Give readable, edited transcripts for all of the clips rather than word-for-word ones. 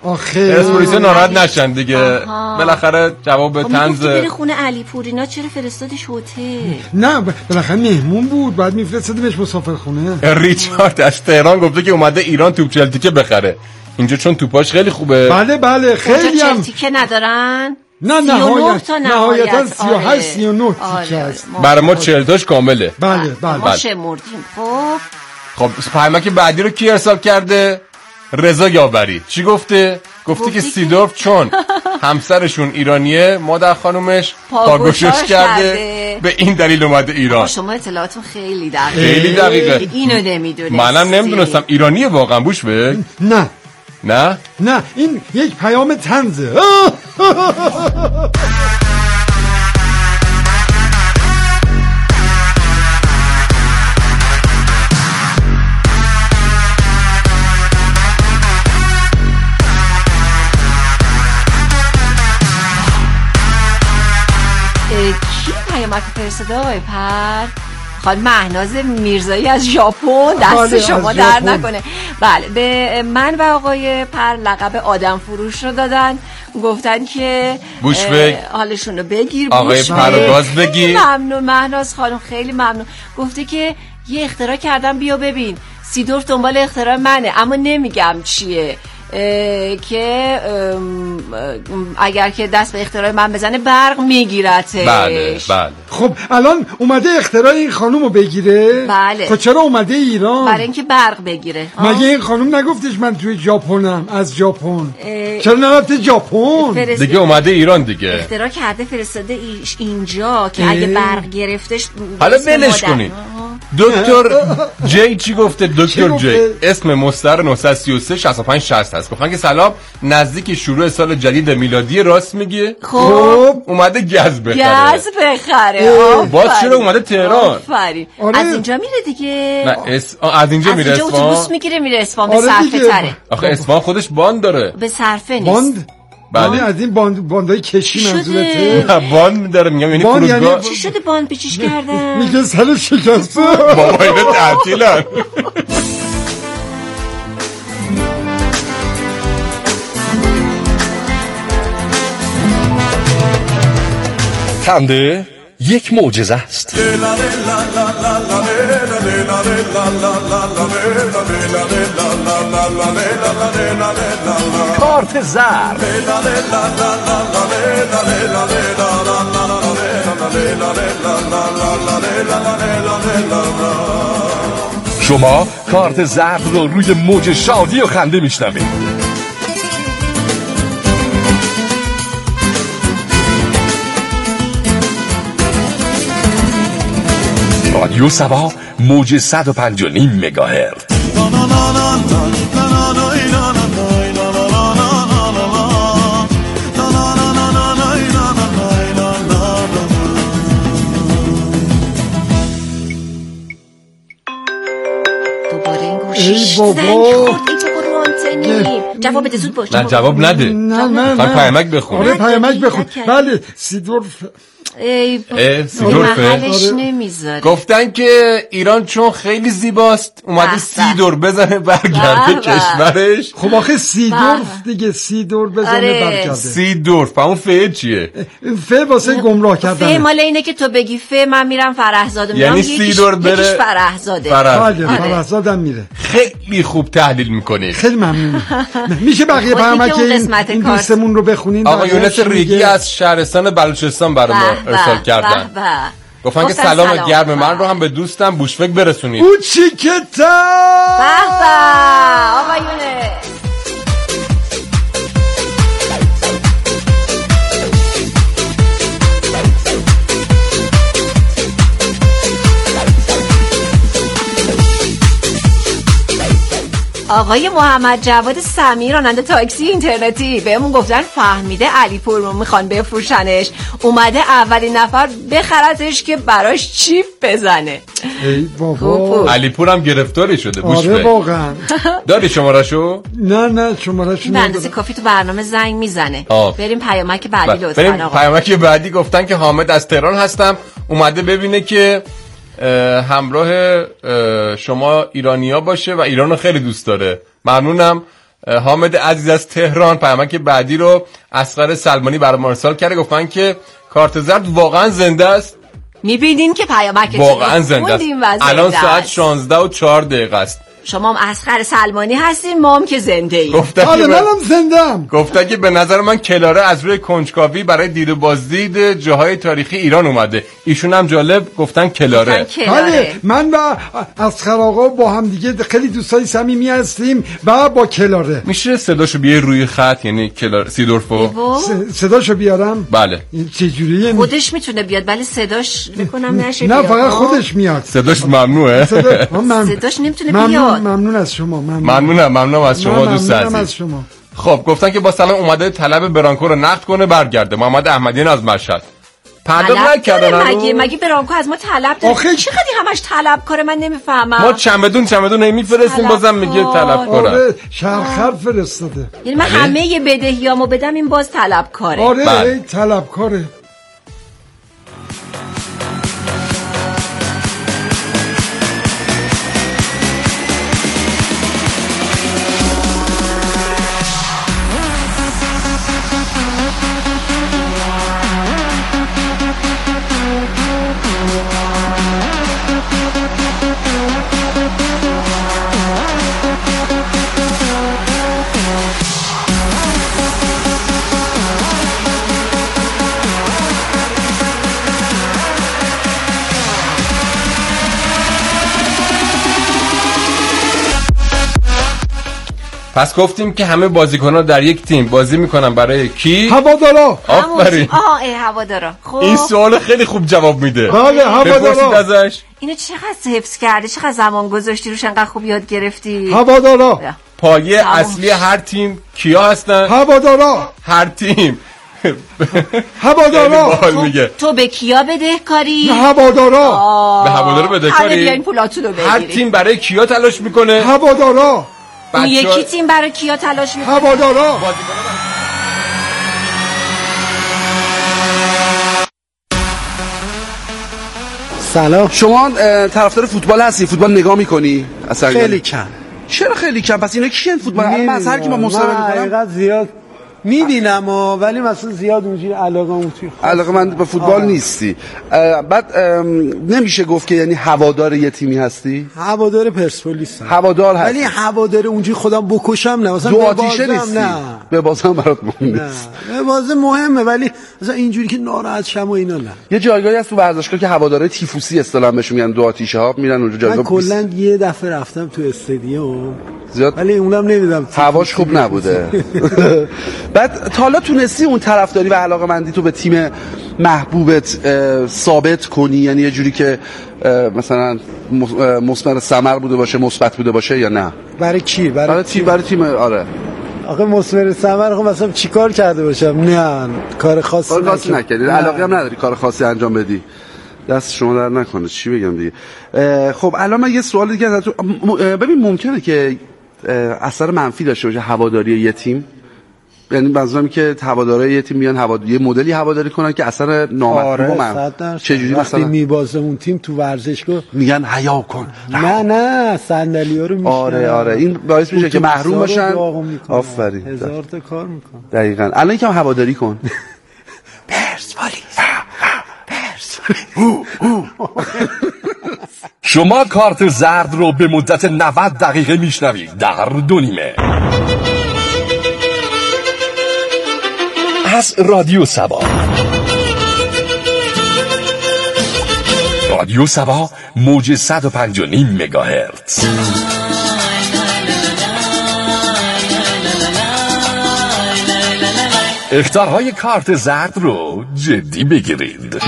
آخه پرسپولیس ناراحت نشن دیگه. بالاخره جواب طنز بره خونه علی پورینا چرا فرستادش هتل؟ نه بالاخره مهمون بود بعد میفرستادیمش مسافرخونه. ریچارد از تهران گفته که اومده ایران توپ چلتیکه بخره اینجا چون توپاش خیلی خوبه. بله خیلی هم چلتیکه ندارن. نه نهایتا 38 39 تیکه است. برای ما 40 تاش کامله. بله ما شمردیم. خب پیامک بعدی رو کی ارسال کرده؟ رضا یاوری. چی گفته که سیدورف چون همسرشون ایرانیه مادر خانومش پاگوشش کرده به این دلیل اومده ایران. شما اطلاعاتون خیلی دقیقه. اینو نمیدونستم. منم نمیدونستم ایرانیه واقعا. بوش به نه این یک پیام طنزه. کی پیامک فرستاده آقای پر؟ خانم مهناز میرزایی از ژاپن. دست شما در نکنه. بله به من و آقای پر لقب آدم فروش رو دادن. گفتن که حالشون رو بگیر آقای پر باز بگیر. ممنون مهناز خانم خیلی ممنون. گفته که یه اختراع کردم بیا ببین. سیدورف دنبال اختراع منه اما نمیگم چیه که اگر که دست به اختراع من بزنه برق میگیرتش. بله. خب الان اومده اختراع این خانومو بگیره؟ بله. خب چرا اومده ایران؟ برای اینکه برق بگیره. مگه این خانوم نگفتش من توی ژاپنم از ژاپن؟ چرا نرفته ژاپن؟ دیگه اومده ایران دیگه. اختراع کرده فرستاده اینجا که اگه برق گرفتش حالا ولش کنید. دکتر جی چی گفته؟ دکتر جی اسم مستعار 933 65 60 هست. گفتن که سلام نزدیک شروع سال جدید میلادی راست میگه؟ خب اومده گز بخره. باز چرا اومده تهران؟ از اینجا میره دیگه. نه از اینجا میره اصفهان. اتوبوس میگیره میره اصفهان. به صرفه تره. آخه اصفهان خودش باند داره. به صرفه نیست. باند؟ بله از این باندای کشی منظورته؟ نه باند داره میگم یعنی فرودگاه. چی شده باند پیچیش کردن؟ میگه سر شکسته. بابا اینا تعطیلن. خنده یک معجزه است. کارت زرد. شما کارت زرد رو روی موج شادی و خنده میشنوید. رادیو سبا موج 105.5 مگاهرتز. ای بابا جواب بده زود باش. نه جواب نده. نه پیامک بخون. آره پیامک بخون. بله سیدورف محلش نمیذاره. گفتن که ایران چون خیلی زیباست اومده سیدور بزنه برگرده کشورش. خب آخه سیدورف دیگه سیدور بزنه برگرده. سیدورف اون فعل چیه؟ فعل واسه گمراه کردن. فعل مال اینه که تو بگی فعل من میرم فرهزاد میام. یعنی سیدور بره فرهزاده. فرهزادم میره. خیلی خوب تحلیل میکنی. خیلی ممنونم. میشه بقیه پیامک این دوستمون رو بخونین؟ آقا یونس ریگی از شهرستان بلوچستان برای ما ارسال کردن. گفتن که سلام گرم من رو هم به دوستم بوشفک برسونید. بوچیکتا آقا یونس آقای محمد جواد سمی راننده تاکسی اینترنتی بهمون گفتن فهمیده علی پور رو میخوان بفروشنش اومده اولین نفر بخرتش که براش چیپ بزنه. ای بابا علی پور هم گرفتاری شده. آره واقعا. داری شماره‌شو؟ نه شماره‌شو ندارم. بندازه کافی تو برنامه زنگ میزنه. بریم پیامک بعدی لطفا. بریم پیامک بعدی. گفتن که حامد از تهران هستم اومده ببینه که همراه شما ایرانیا باشه و ایرانو خیلی دوست داره. ممنونم. حامد عزیز از تهران پیامک بعدی رو اصغر سلمانی برام ارسال کرده، گفتن که کارت زرد واقعا زنده است. میبینین که پیامک واقعا زنده است. الان ساعت 16:04 است. شما هم اصغر سلمانی هستین، ما هم که زنده ایم. حالا منم زندم. گفتن که به نظر من کلاره از روی کنجکاوی برای دید و بازدید جاهای تاریخی ایران اومده. ایشون هم جالب گفتن کلاره. من و اصغر آقا با هم دیگه خیلی دوستای صمیمی هستیم و با کلاره. میشه صداشو بیاری روی خط، یعنی کلاره سیدورفو صداشو بیارم؟ بله. این چه جوریه؟ خودش میتونه بیاد ولی صداش بکنم نشه. نه فقط خودش میاد. صداش ممنوعه. صداش نمیتونه بیاد. ممنون از شما. ممنونم از شما دوست عزیز. شما. خب گفتن که با سلام اومده طلب برانکو رو نقد کنه برگرده. محمد احمدیان از مشهد. پرداخت نکردن. مگه برانکو از ما طلب داره؟ چقدر همش طلب کاره من نمیفهمم. ما چمدون میفرستیم بازم میگه طلب کاره. آره شرخر فرستاده. یعنی من همه بدهیامو بدم این باز طلب کاره. آره طلب کاره. پس گفتیم که همه بازیکن‌ها در یک تیم بازی میکنن برای کی؟ هوادارا. آفرین. هوادارا. خب این سوال خیلی خوب جواب میده. بله هوادارا. ازش اینو چقدر حفظ کردی، چقدر زمان گذاشتی روش، انقدر خوب یاد گرفتی. هوادارا. پایه اصلی هر تیم کیا هستن؟ هوادارا. هر تیم هوادارا. تو به کیا بدهکاری؟ هوادارا. به هوادارا بدهکاری. هر تیم برای کیا تلاش میکنه؟ هوادارا. اون یکی تیم برای کیا تلاش میکنه؟ هوادارا. سلام. شما طرفدار فوتبال هستی؟ فوتبال نگاه میکنی؟ اصلا خیلی کم. چرا خیلی کم؟ پس اینا کیان فوتبال؟ من از هر کی با مصاحبه میکنم حقیقت زیاد میبینم ولی مثلا زیاد اونجوری علاقه من به فوتبال نیستی. بعد نمیشه گفت که یعنی هوادار یه تیمی هستی؟ هوادار پرسپولیس هوادار هستی، ولی هوادار اونجوری خودم بکشم نه، مثلا دو آتیشه نیستی. به بازم برات مهم نیست. به بازم مهمه ولی مثلا اینجوری که ناراحت شم و اینا نه. یه جایگاهی هست تو ورزشگاه که هواداره تیفوسی اصطلاحاً بهشون میگن، دو آتیشه ها میرن اونجا جایگاه. من کلا یه دفعه رفتم تو استادیوم زیاد، ولی اونم نمیدونم هواش خوب نبوده. بعد تا حالا تونستی اون طرفداری و علاقه‌مندی تو به تیم محبوبت ثابت کنی؟ یعنی یه جوری که مثلا مثمر ثمر بوده باشه، مثبت بوده باشه یا نه؟ برای کی؟ برای تیم. آره آخه مثمر ثمر خب مثلا چیکار کرده باشم؟ نه کار خاصی نکردی. علاقه هم نداری کار خاصی انجام بدی. دست شما در نکنه. چی بگم دیگه. خب الان من یه سوال دیگه ازت ببین، ممکنه که اثر منفی داشته باشه هواداری یه تیم؟ یعنی منظورم که هوادارهای یه تیم میان یه مدلی هواداری کنن که اثر نامطلوب چجوری وقتی میبازه اون تیم تو ورزشگاه میگن حیا کن، نه صندلی‌ها رو میشکنن. آره این باعث میشه که محروم باشن. آفرین، هزار تا کار میکنن. دقیقاً. الان یکم هواداری کن. پرسپولیس. شما کارت زرد رو به مدت 90 دقیقه میشنوید در 2 نیمه از رادیو سبا. رادیو سبا موج 105.5 مگاهرتز. اخطارهای کارت زرد رو جدی بگیرید.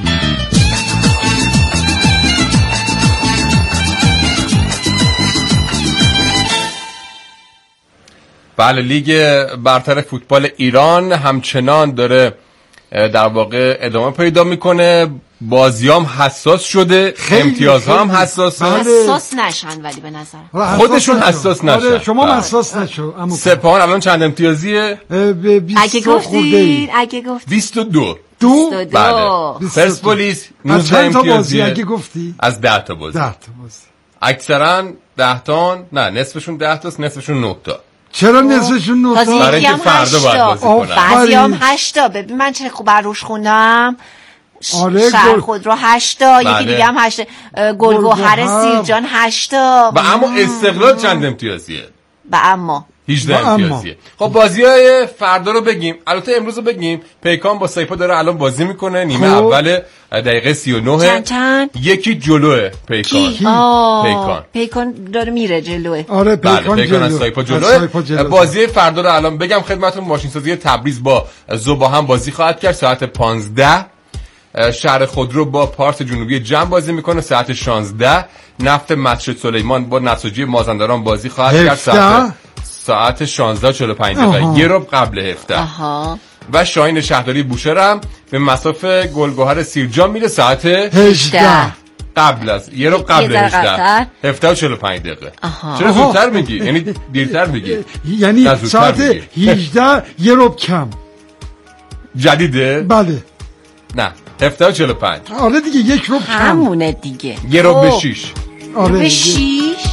بله، لیگ برتر فوتبال ایران همچنان داره در واقع ادامه پیدا میکنه. بازیام حساس شده، امتیازها هم حساسه. حساس نشن ولی به نظر خودشون حساس نشن. شما حساس نشو. سپاهان الان چند امتیازیه؟ اگه گفتید 22. بله. پرسپولیس 19 امتیازیه. اگه گفتی از 10 تا بازی. اکثرا 10 تا، نه نصفشون 10 تاست، نصفشون 9 تا. چرا نصفشون 9 تا؟ برای اینکه فردا باید بازی کنن. بعضی هم 8 تا. ببین من چه خوب روش خوندم. آره شهر خودرو 8 تا، یکی دیگه هم 8 تا، گلگهر سیرجان 8 تا. و اما استقلال چند امتیازیه؟ و اما 18 امتیازیه. خب بازی‌های فردا رو بگیم. البته امروز رو بگیم. پیکان با سایپا داره الان بازی میکنه. نیمه اول دقیقه 39. چند؟ یکی جلوه پیکان. پیکان داره میره جلوه. آره پیکان از سایپا جلوه. بازی فردا رو الان بگم خدمتتون. ماشین سازی تبریز با زوبا هم بازی خواهد کرد ساعت 15. شهر خودرو با پارس جنوبی جمع بازی میکنه ساعت 16. نفت مسجد سلیمان با نساجی مازندران بازی خواهد کرد ساعت 16:45 دقیقه، یه ربع قبل 17. و شاهین شهرداری بوشهر هم به مصاف گلگهر سیرجان میره ساعت 18 قبل از یه ربع قبل 18 17:45 دقیقه. چرا زودتر میگی؟ یعنی دیرتر میگی؟ یعنی ساعت 18 یه ربع کم. جدیده؟ بله. نه 17:45. آره دیگه یک ربع کم. همونه دیگه. یه ربع به 6. آره به 6.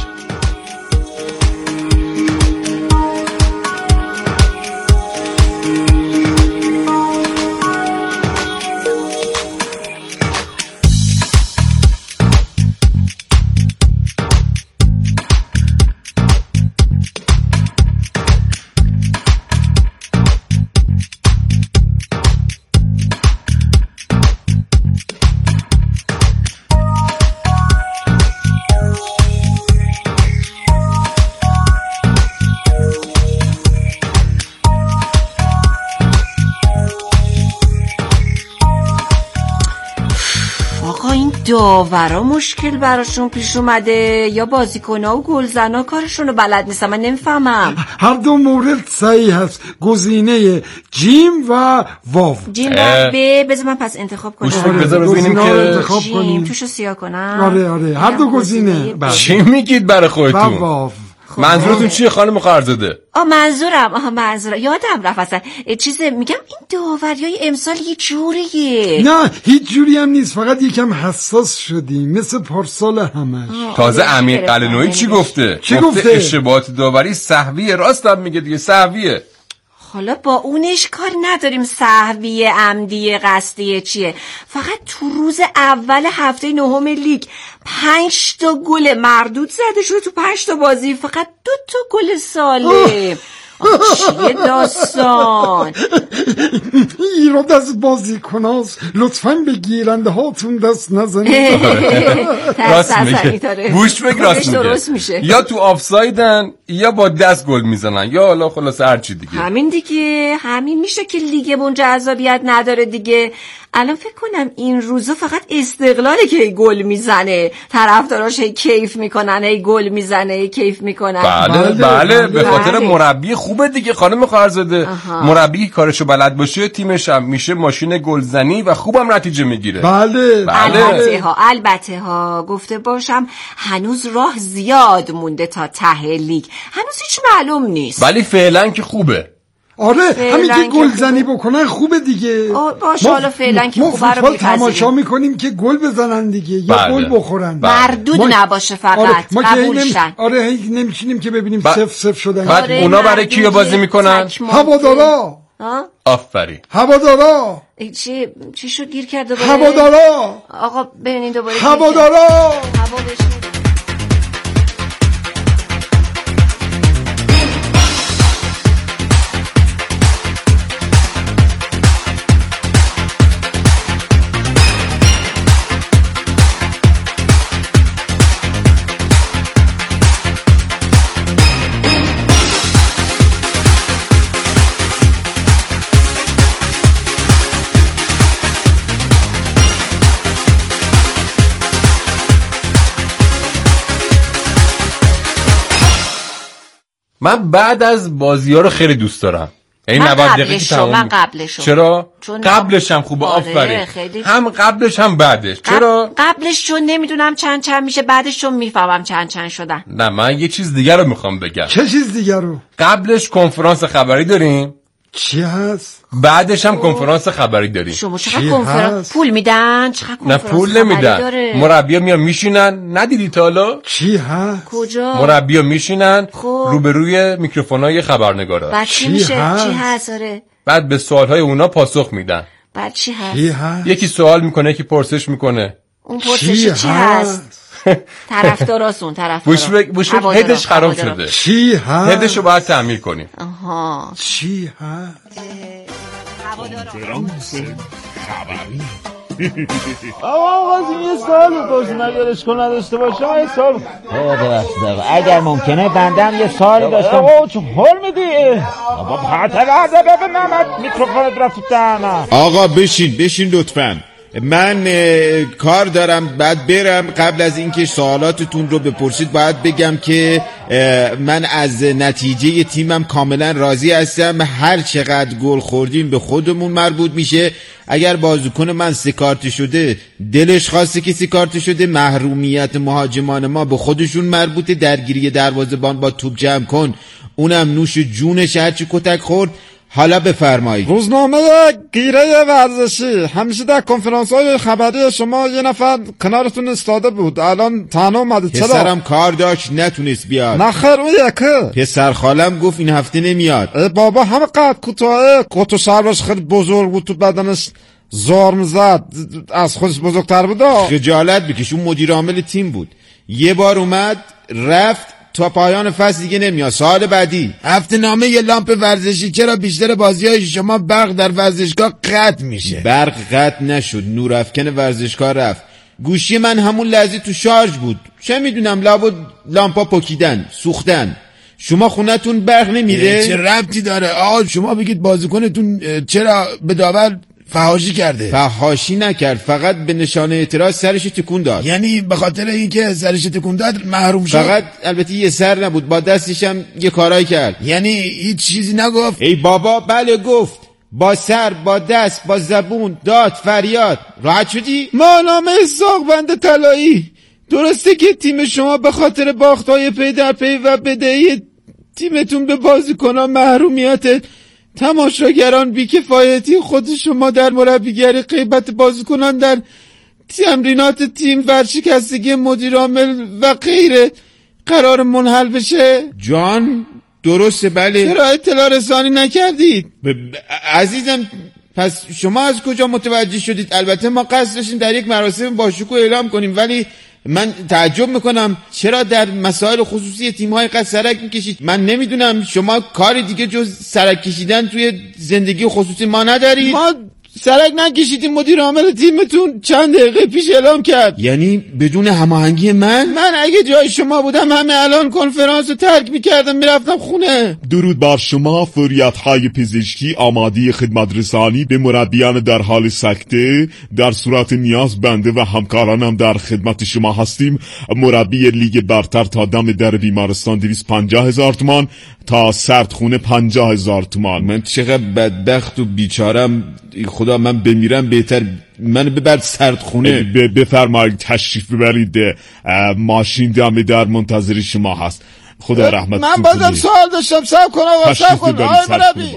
داورا مشکل براشون پیش اومده یا بازیکن‌ها و گلزنا کارشون رو بلد نیستن؟ من نمیفهمم. هر دو مورد صحیح هست. گزینه جیم و واو. جیم و ب. بذار من پس انتخاب کنم. بذار ببینیم که جیم توشو سیاه کنم. آره هر دو گزینه. چی میگید برای خودتون؟ واو. منظورتون چیه خانم خارزاده؟ منظورم یادم رفت اصلا. میگم این داوریای امسال یه جوریه. نه هیچ جوری هم نیست، فقط یکم حساس شدیم مثل پارسال همش. تازه امیر قلعه‌نویی چی گفته؟ اشتباهات داوری سهویه. راستم میگه دیگه سهویه. حالا با اونش کار نداریم سهویه عمدیه قصدیه چیه. فقط تو روز اول هفته 9 لیگ 5 تا گل مردود زده شده تو 5 تا بازی، فقط 2 تا گل سالم. چیه داستان؟ ایراد از بازیکناست، لطفاً به گیرنده هاتون دست نزنید. راست میگه. بوش بگ راست میگه. یا تو آفسایدن یا با دست گل میزنن یا حالا خلاص هر چی دیگه. همین دیگه، همین میشه که لیگمون جذابیت نداره دیگه. الان فکر کنم این روزا فقط استقلاله که گل میزنه، طرفداراش هی کیف میکنن، هی گل میزنه، هی کیف میکنن. بله به خاطر مربی خوبه دیگه خانم خارزاده. مربی کارشو بلد باشه تیمش هم میشه ماشین گلزنی و خوبم نتیجه میگیره. بله. البته ها گفته باشم هنوز راه زیاد مونده تا ته لیگ، هنوز هیچ معلوم نیست، ولی فعلا که خوبه. آره همین که گلزنی بکنن خوبه دیگه. باشه حالا فعلا که خوبه رو میپذیریم. تماشا میکنیم که گل بزنن دیگه یا گل بخورن. مردود نباشه فقط. قبول شن. آره نمیشینیم که ببینیم 0-0 شدن. بعد اونا برای کیو بازی میکنن؟ هوادارا. آفرین. هوادارا. چی شو گیر کرده دوباره؟ هوادارا. آقا ببینین دوباره. هوادارا. من بعد از بازی‌ها رو خیلی دوست دارم. این 90 دقیقه تمام. من قبلشو. چرا؟ قبلش هم خوبه. آفرین. هم قبلش هم بعدش. چرا؟ قبلش چون نمیدونم چند میشه، بعدش چون میفهمم چند شدن. نه من یه چیز دیگر رو میخوام بگم. چه چیز دیگر رو؟ قبلش کنفرانس خبری داریم چی هست؟ بعدش هم کنفرانس خبری داریم. شما چقدر کنفرانس پول میدن؟ چقدر نه پول نمیدن. مربی‌ها میان میشینن، ندیدی تا حالا؟ چی هست؟ کجا؟ مربی‌ها میشینن روبروی میکروفونای خبرنگارا. بعد چی میشه؟ چی هست؟ آره. بعد به سوالهای اونا پاسخ میدن. بعد چی هست؟ یکی سوال میکنه، یکی پرسش میکنه. اون پرسش چی هست؟ طرفداراسون بوش هدش خراب شده. چی هست؟ هدشو باید تعمیر کنیم. آها. چی هست؟ کنفرانس خبری. آقا یه سال پرس نگرش کن نداشته باشم یه سال اگر ممکنه بندم یه سالی داشتم. آقا چون حل میدی بابا پرتر ببینم میکروفونت رفت دهنم. آقا بشین لطفاً. من کار دارم بعد برم. قبل از اینکه سوالاتتون رو بپرسید باید بگم که من از نتیجه تیمم کاملا راضی هستم. هر چقدر گل خوردیم به خودمون مربوط میشه. اگر بازیکن من 3 کارت شده دلش خواسته که 3 کارت شده، محرومیت مهاجمان ما به خودشون مربوطه. درگیری دروازه‌بان با توپ جمع کن، اونم نوش جونش هرچی کتک خورد. حالا بفرمایید. روزنامه گیره ورزشی همیشه در کنفرانس‌های خبری شما یه نفر کنارتون استاده بود، الان تنها اومده. چرا؟ پسرم کار داشت نتونست بیاد. نه خیر اون یکه پسر خالم گفت این هفته نمیاد. بابا همه قد کوتاه، کت و شلوارش خیلی بزرگ بود، تو بدنش زار میزد، از خودش بزرگتر بود. خجالت بکش، اون مدیر عامل تیم بود. یه بار اومد رفت، تا پایان فصل دیگه نمیاد. سال بعدی هفته نامه یه لامپ ورزشی. چرا بیشتر بازی‌های شما برق در ورزشگاه قطع میشه؟ برق قطع نشد، نورافکن ورزشگاه رفت. گوشی من همون لحظه تو شارژ بود، چه میدونم لابد لامپا پکیدن سوختن. شما خونتون برق نمیره؟ چه ربطی داره آقا؟ شما بگید بازیکنتون چرا به داور فحاشی کرده؟ فحاشی نکرد، فقط به نشانه اعتراض سرش تکون داد. یعنی به خاطر اینکه سرش تکون داد محروم شد؟ فقط البته یه سر نبود، با دستش هم یه کارایی کرد. یعنی هیچ چیزی نگفت؟ ای بابا بله گفت، با سر، با دست، با زبون، داد، فریاد. راحت شدی؟ مانامه ساقبند طلایی. درسته که تیم شما به خاطر باختای پی در پی و بدهی تیمتون به بازیکنان محرومیت تماشاگران بیکفایتی خود شما در مربیگری، غیبت بازیکنان در تمرینات تیم، ورشکستگی مدیر عامل و غیره قرار منحل بشه؟ جان درسته بله. چرا اطلاع رسانی نکردید؟ عزیزم پس شما از کجا متوجه شدید؟ البته ما قصد داشتیم در یک مراسم باشکوه اعلام کنیم، ولی من تعجب میکنم چرا در مسائل خصوصی تیم‌های قد سرک میکشید. من نمیدونم شما کاری دیگه جز سرک کشیدن توی زندگی خصوصی ما ندارید؟ ما سرک نکشیدیم، مدیر عامل تیمتون چند دقیقه پیش اعلام کرد. یعنی بدون هماهنگی من اگه جای شما بودم همه الان کنفرانس رو ترک میکردم میرفتم خونه. درود بر شما. فوریت‌های پزشکی آماده خدمت رسانی به مربیان در حال سکته. در صورت نیاز بنده و همکارانم در خدمت شما هستیم. مربی لیگ برتر تا دم در بیمارستان 250,000 تومان، تا سردخونه 50,000 تومان. من چقدر بدبخت و بیچارم، خدا من بمیرم بهتر من ببر سردخونه. بفرمایید تشریف ببرید، ماشین دم در منتظر شما هست. خدا رحمت کنه. من بازم سوال داشتم، صبر کن آقا، صبر کن آقای مربی.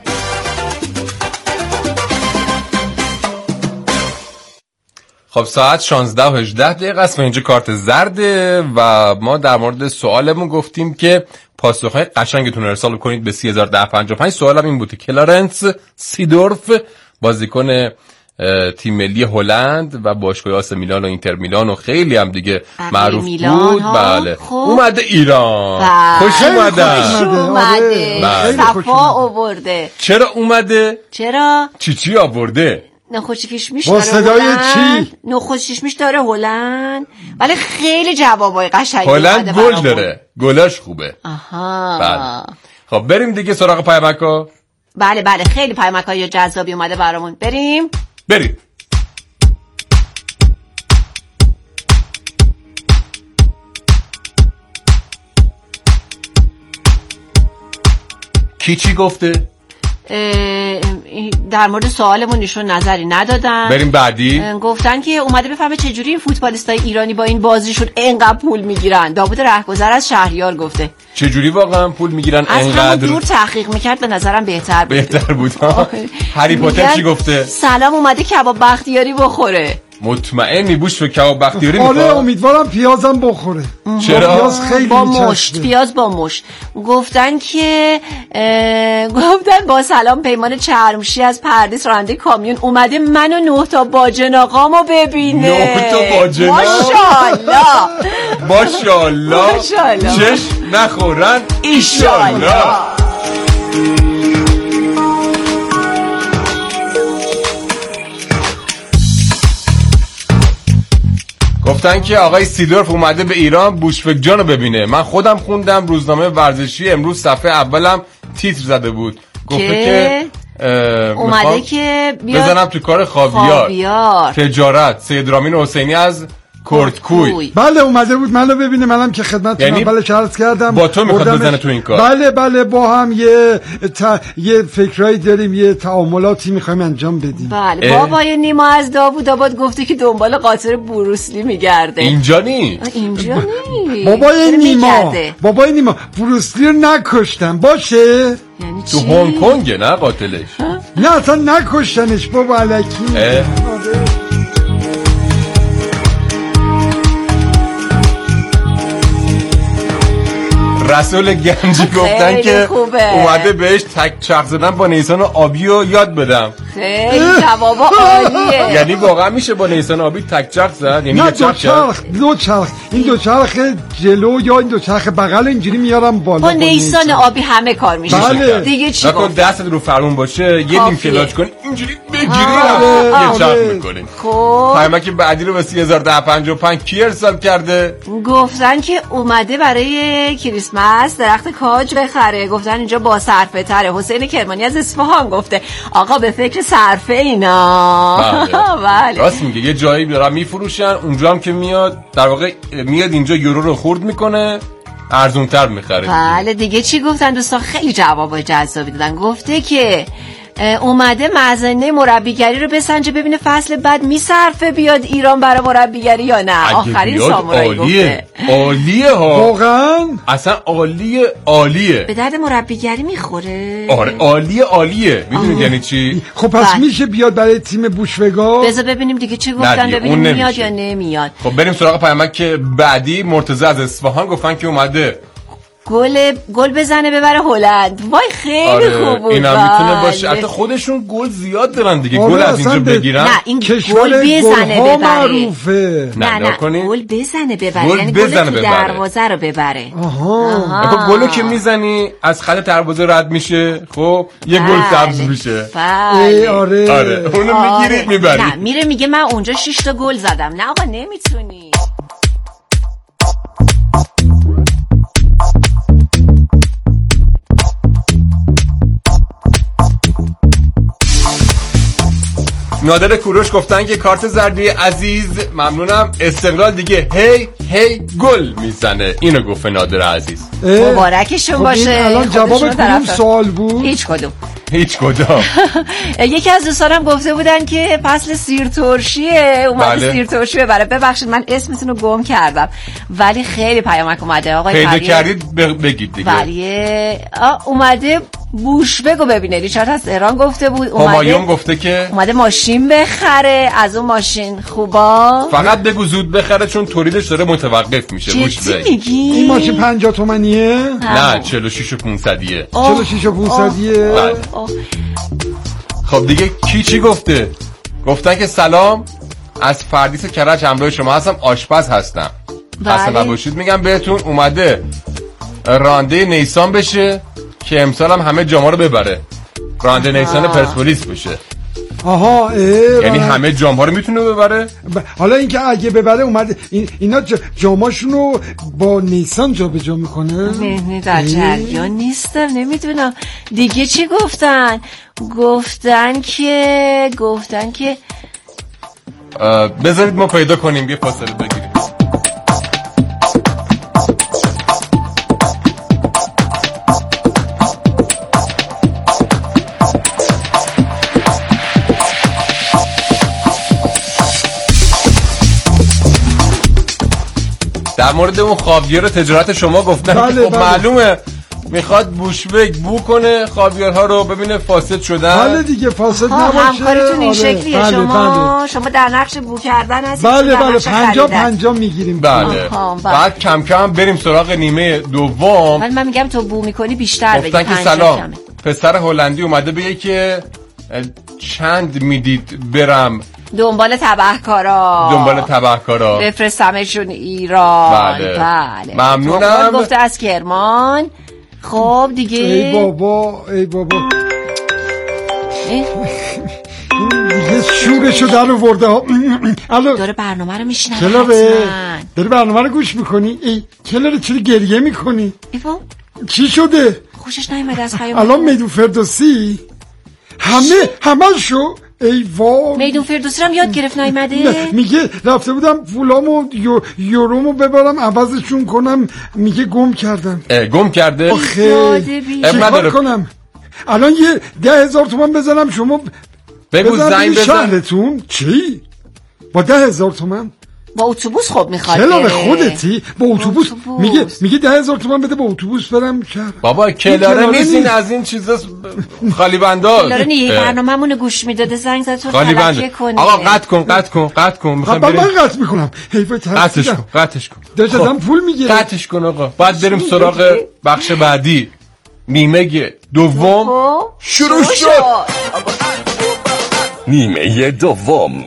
خب ساعت 16:18 است و اینجا کارت زرده و ما در مورد سوالمون گفتیم که پاسخهای قشنگتون رو ارسال کنید به 30155. سوالم این بود که کلارنس سیدورف بازیکن تیم ملی هلند و باشگاه آس میلان و اینتر میلان و خیلی هم دیگه معروف بود، بله اومده ایران. خوش اومده. صفا آورده. چرا اومده؟ چرا؟ چی آورده؟ نخوشی کشمیش داره صدای چی؟ نخوشی کشمیش داره هلند، ولی خیلی جوابای قشنگی هلند گل داره، گلاش خوبه. آها بله. خب بریم دیگه سراغ پیامک‌ها. بله خیلی پیامک‌های جذابی اومده برامون. بریم کی چی گفته؟ در مورد سوالمون ایشون نظری ندادن. بریم بعدی. گفتن که اومده بفهمه چجوری این فوتبالیستای ایرانی با این بازیشون اینقدر پول میگیرن. داوود رهگذر از شهریار گفته چجوری واقعا پول میگیرن اینقدر؟ از همون دور تحقیق میکرد، به نظرم بهتر بود. هری پاتر چی گفته؟ سلام اومده کباب بختیاری بخوره. مطمئنی بوش به کباب بختیاری میخواد؟ آره امیدوارم پیازم بخوره. چرا؟ پیاز خیلی با مشت، پیاز با مشت. گفتن که با سلام پیمان چرمشی از پردیس راننده کامیون اومده منو 9 تا باجناقامو ببینه. 9 تا باجناق ماشاءالله چشم نخورن ایشالله. گفتن که آقای سیدورف اومده به ایران بوشفک جانو ببینه. من خودم خوندم روزنامه ورزشی امروز صفحه اولم تیتر زده بود، گفته که اومده که بزنم تو کار خاویار تجارت. سید رامین حسینی از کردکوی بله اومده بود منو ببینه. منم که خدمتتون اولش عرض کردم با تو میخواد بزنه تو این کار. بله با هم یه فکرایی داریم، یه تعاملاتی میخوایم انجام بدیم. بله بابای نیما از داوود آباد گفته که دنبال قاطر بروسلی میگرده. اینجا نی بابای نیما بروسلی رو نکشتن باشه؟ یعنی تو هنگ کنگه نه قاتلش؟ نه اصلا نکشتنش بابا الکی. رسول گنجی گفتن که اومده بهش تک چرخ زدن با نیسان آبی رو یاد بدم. خیلی جواب عالیه. یعنی واقعا میشه با نیسان آبی تک چرخ زد؟ یعنی نه دو چرخ این دو چرخ جلو یا این دو چرخ بغل اینجوری میارم بالا. با نیسان آبی همه کار میشه. بله. دیگه چی نکن دستت رو فرمون باشه یه نیم کلاچ کن اینجوری بگیری یه چرخ میکنیم. خب پیامک بعدی رو به 3055 کی ارسال کرده؟ گفتن که اومده برای کریسمس درخت کاج بخره. گفتن اینجا با صرفه تره. حسین کرمانی از اصفهان گفته آقا به فکر صرفه اینا. بله راست میگه، یه جایی دارن میفروشن اونجا هم که میاد در واقع میاد اینجا یورو رو خورد میکنه ارزونتر میخره. بله دیگه چی گفتن دوستان؟ خیلی جواب جذابی دادن. گفته که اومده مزنه مربیگری رو بسنجه ببینه فصل بعد میصرفه بیاد ایران برای مربیگری یا نه. آخرین سامورایی گفته عالیه ها واقعا اصلا عالیه به درد مربیگری میخوره. آره عالیه میدونید یعنی چی؟ خب پس میشه بیاد برای تیم بوشوگا. بذار ببینیم دیگه چه گفتن ببینیم میاد یا نمیاد. خب بریم سراغ پیامک بعدی. مرتضی از اصفهان گفتن که اومده گل بزنه ببره هلند. وای خیلی خوب بود. اینا میتونه باشه. البته خودشون گل زیاد دارن دیگه. گل از اینجا بگیرن. نه این گل بزنه ببره. معروفه. نه گل بزنه ببره. یعنی گل دروازه رو ببره. آها. گلو که میزنی از خط دروازه رد میشه. خب یه گل سبز میشه. آره. اونو میگیری میبری. نه میره میگه من اونجا 6 تا گل زدم. نه آقا نمیتونی. نادر کوروش گفتن که کارت زردی عزیز ممنونم. استقلال دیگه هی گل میزنه. اینو گفت نادر عزیز. مبارکشون باشه. الان جواب کدوم سوال بود؟ هیچ کدوم. یکی از دوستانم گفته بودن که فصل سیرترشیه اومده سیرترشی ببره. ببخشید من اسمتون رو گم کردم ولی خیلی پیامک اومده آقای پیدا کردید بگید دیگه. ولی اومده بوشبگو ببینه. ریچارد از ایران گفته بود همایون گفته که اومده ماشین بخره. از اون ماشین خوبا فقط بگو زود بخره چون تولیدش داره متوقف میشه. چی میگی؟ این ماشین 50 تومنیه؟ نه 46,500 46,500. خب دیگه چی گفته؟ گفتن که سلام از فردیس کرج همراه شما هستم، آشپز هستم. خسته نباشید میگم بهتون. اومده راننده نیسان بشه که امسال هم همه جاما رو ببره. راننده نیسان پرسپولیس بشه. یعنی همه جام ها رو میتونه ببره. حالا اینکه اگه ببره اومده اینا جاماشون رو با نیسان جابجا میکنه. نه در جریان نیستم نمیدونم. دیگه چی گفتن؟ گفتن که بذارید ما پیدا کنیم یه فاصله بگیریم. در مورد اون خاویر تجارت شما گفتن. بله خب معلومه میخواد بوشبک بو کنه خاویرها رو، ببینه فاسد شدن. بله دیگه فاسد نباشه. همکارتون این شکلیه. شما در نقش بو کردن هستید. بله 50-50 میگیریم. بله بعد کم کم بریم سراغ نیمه دوم. ولی من میگم تو بو میکنی بیشتر بگی. گفتن که سلام پسر هلندی اومده بگه که چند میدید برم دنبال تبهکارا بفرستمشون ایران. بله ممنونم. گفته از کرمان. خب دیگه ای بابا دیگه شورشو در آورده ها. داره برنامه رو میشنه. داره برنامه رو گوش میکنی؟ ای کلاره چرا گریه میکنی؟ ایوا چی شده؟ خوشش نیومده از خیام. الان میدون فردوسی همه شو. ای وای میدون فردوسی رو هم یاد گرفت نیومده. میگه رفته بودم پولامو یورومو ببرم عوضشون کنم، میگه گم کردم. گم کرده؟ آخه چیکار کنم الان؟ یه 10,000 تومان بزنم شما بگو زنگ بزن شهرتون. چی؟ با 10,000 تومان با اتوبوس خب میخواد کلاره خودتی با اتوبوس میگه 10,000 تومان بده با اتوبوس برم شهر. بابا کلاره نیستین از این چیزا خالی بندا. کلاره نی برنامه‌مون گوش میداده زنگ زد تو تلکیه کنی. آقا قطع کن میخوام بریم. من قطع میکنم. قطعش کن داشتم پول میگیره. قطعش کن آقا. بعد بریم سراغ بخش بعدی. نیمه دوم شروع شد. نیمه دوم.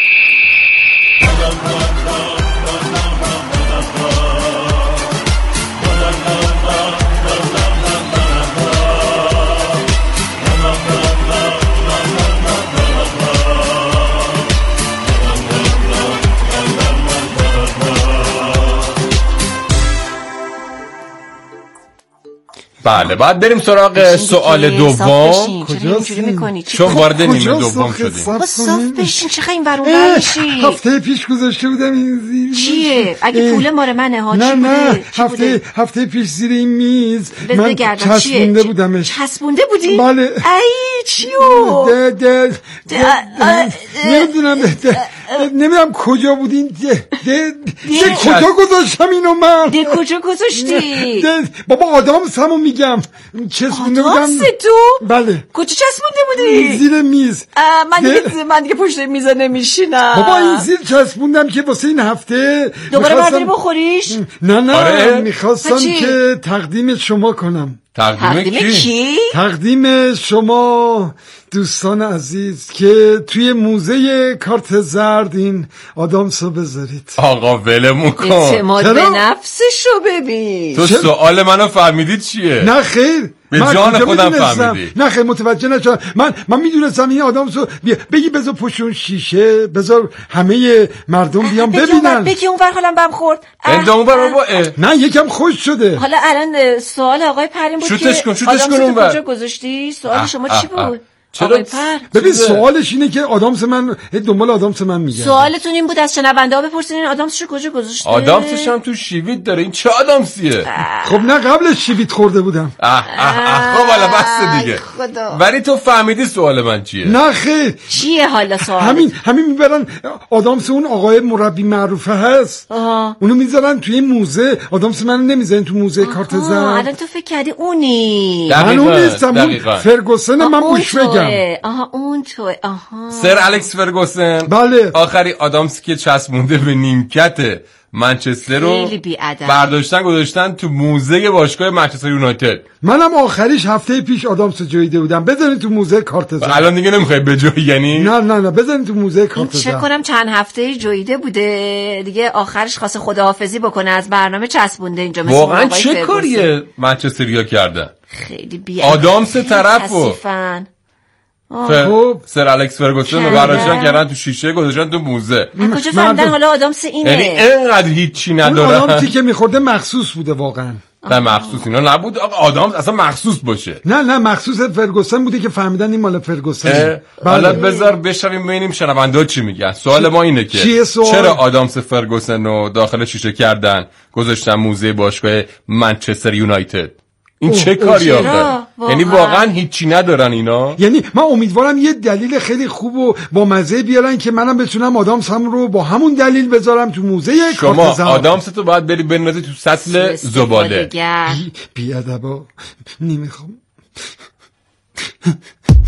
بله بعد بریم سراغ سوال دوم. چون وارد نیمه دوم شدیم. صاف بشین چخه این ورون برمیشی. هفته پیش گذاشته بودم این زیر. چیه؟ اگه پول مال منه ها. نه هفته پیش زیر این میز من چسبونده بودمش. چسبونده بودی؟ بله. ای چیو؟ نمیدونم کجا بودین. کجا گذاشتم اینو من؟ کجا گذاشتی؟ بابا آدم سمو میگم چسبونده بودم. تو؟ بله. کجا چسبونده بودی؟ زیر میز. من دیگه پشت میز نمیشینم. بابا این زیر چسبوندم که واسه این هفته دوباره برداری بخوریش؟ نه میخواستم که تقدیم شما کنم. تقدیم کی؟ تقدیم شما دوستان عزیز که توی موزه کارت زرد این آدامسو بذارید. آقا ولمون کن. اعتماد به نفسشو ببین. تو سوال منو فهمیدی چیه؟ نه خیر به جان خودم فهمیدی. نه خیر متوجه نشدم. من میدونستم این آدامسو بگی بذار پشون شیشه بذار همه مردم بیان ببینن. بگی اونور حالم بهم خورد. نه یکم خوش شده. حالا الان سوال آقای پرین بود شوتش که کن اونور. کجا گذاشتی؟ سوال شما چی بود؟ چرا؟ ببین سوالش اینه که آدامس من دنبال آدامس من میگه. سوالتون این بود از شنونده ها بپرسین این آدامسشو کجا گذاشته؟ آدامسش هم تو شیویت داره. این چه آدامسیه؟ خب نه قبلش شیویت خورده بودم. خب حالا بس دیگه. ولی تو فهمیدی سوال من چیه؟ نه خیر. چیه حالا سوال؟ همین میبرن آدامس اون آقای مربی معروفه هست. اونو میذارن توی موزه. آدامس منو نمیذارن تو موزه کارت زرد. الان تو فکر کردی اونی. من اون نیستم. فرگوسن من بوشبگم. اون توه. سر الکس فرگوسن. بله. آخری آدامس که چسبونده به نیمکت منچستر رو برداشتن گذاشتن تو موزه باشگاه منچستر یونایتد. منم آخریش هفته پیش آدامس جویده بودم. بذارین تو موزه کارت زرد. الان دیگه نمیخوای بجویی یعنی؟ نه بذارین تو موزه کارت زرد. چه کنم چند هفته جویده بوده دیگه آخرش خواسته خداحافظی بکنه از برنامه چسبونده اینجا. مثلا واقعا چه کاریه منچستریا کردن؟ خیلی بی آدامس طرفو سر الکس فرگوسن رو برداشتن کردن تو شیشه گذاشتن تو موزه. کجا فهمیدن حالا آدامس اینه؟ یعنی اینقدر هیچی نداره. اون آدامسی که میخورده مخصوص بوده واقعا. نه مخصوص اینا نبود. آدامس اصلا مخصوص باشه. نه مخصوص فرگوسن بوده که فهمیدن این مال فرگوسن. حالا بذار بشویم ببینیم شنونده چی میگن. سوال ما اینه که چرا آدامس فرگوسن رو داخل شیشه کردن گذاشتن موزه باشگاه منچستر یونایتد؟ این چه کاری آخه؟ یعنی واقعا هیچی ندارن اینا؟ یعنی من امیدوارم یه دلیل خیلی خوب و با مزه بیارن که منم بتونم آدامسم رو با همون دلیل بذارم تو موزه کارت زرد. شما آدامستو باید بری بندازی تو سطل زباله. بیادبا نمیخوام.